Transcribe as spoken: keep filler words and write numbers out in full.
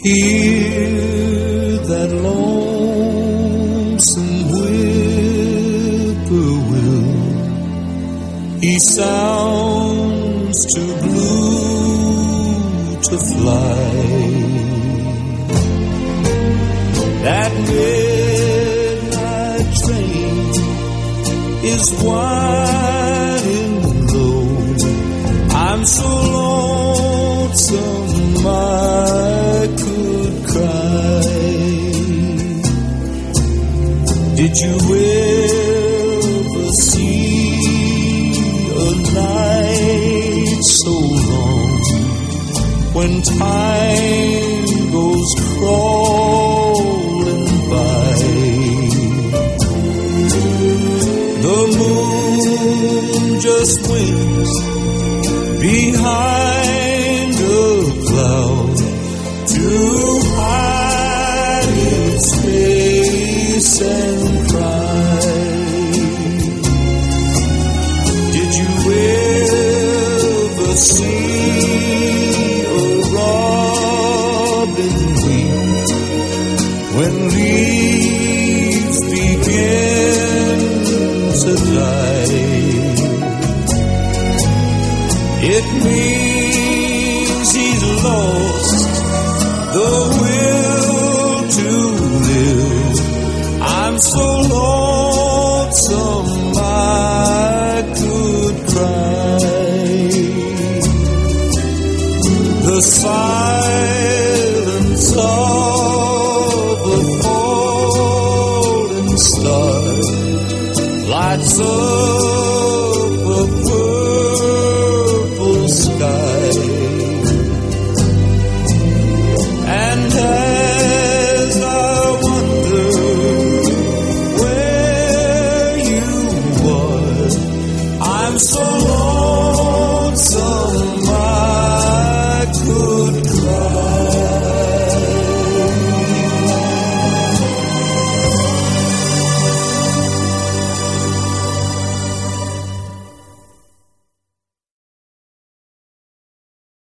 Hear that lonesome whippoorwill. He sounds too blue to fly. That midnight train is winding low. I'm so lonesome I could cry. Did you ever see a night so long when time goes crawling by? The moon just winks behind a cloud to hide its face and cry. Did you ever see a robin weep when leaves begin to die? It means he's lost the will to live. I'm so lonesome I could cry. The silence of a falling star lights up